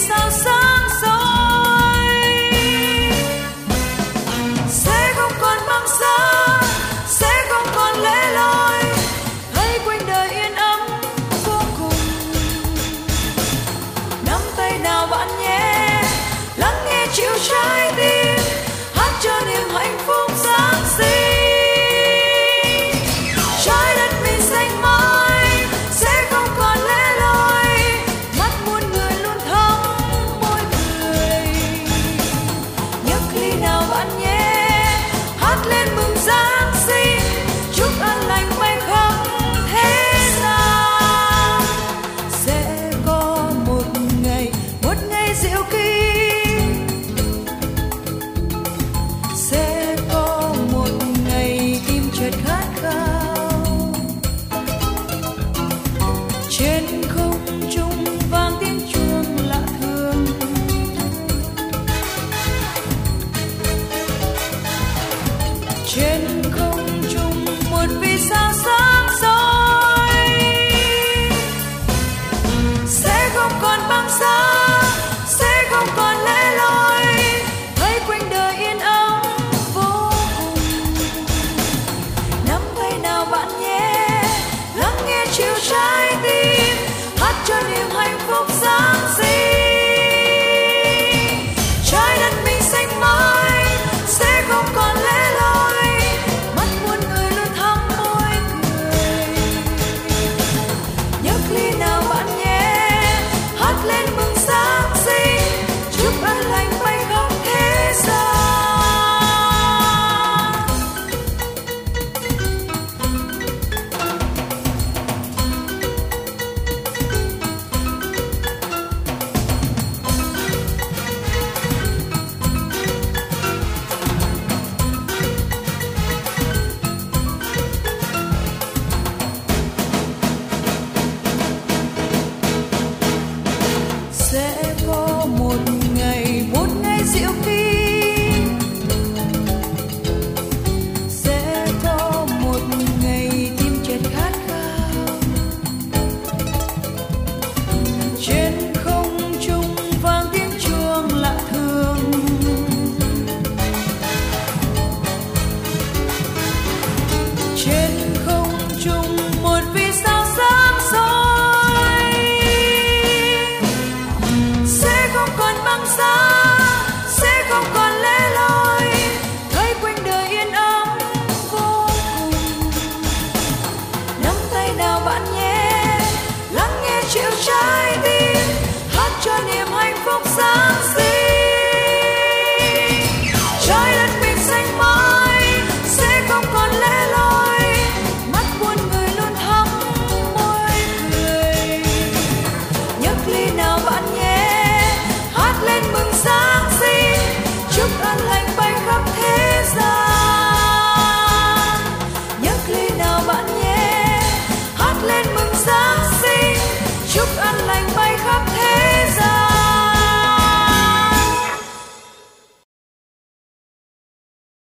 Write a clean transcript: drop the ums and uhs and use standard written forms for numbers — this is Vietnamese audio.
sao sáng soi. Sẽ không còn băng giá, sẽ không còn lẻ loi, thấy quanh đời yên ấm vô cùng. Nắm tay nào bạn nhé, lắng nghe chiều trái tim, hát cho niềm hạnh phúc Giáng sinh. Trái đất mình xanh mãi, sẽ không còn lẻ loi, mắt muôn người luôn thắm môi cười. Nhấc ly nào bạn nhé, hát lên mừng Giáng sinh, chúc an lành bay khắp thế gian. Sẽ có một ngày diệu kỳ, sẽ có một ngày tim chợt khát khao. Trên không trung vang tiếng chuông lạ thường, trên không trung một vì sao sáng soi. Sẽ không còn băng giá, sẽ không còn lẻ loi, thấy quanh đời yên ấm vô cùng. Nắm tay nào bạn nhé, lắng nghe chiều trái tim, hát cho niềm hạnh phúc Giáng sinh. Trái đất mình xanh mãi, sẽ không còn lẻ loi, mắt muôn người luôn thắm môi cười. Nhấc ly nào bạn nhé, hát lên mừng Giáng sinh, chúc an lành bay khắp thế gian. Sẽ có một ngày diệu kỳ, sẽ có một ngày tim chợt khát khao. Trên không trung vang tiếng chuông lạ thường, trên không trung một vì sao sáng soi. Sẽ không còn băng giá, sẽ không còn lẻ loi, thấy quanh đời yên ấm vô cùng. Nắm tay nào bạn nhé,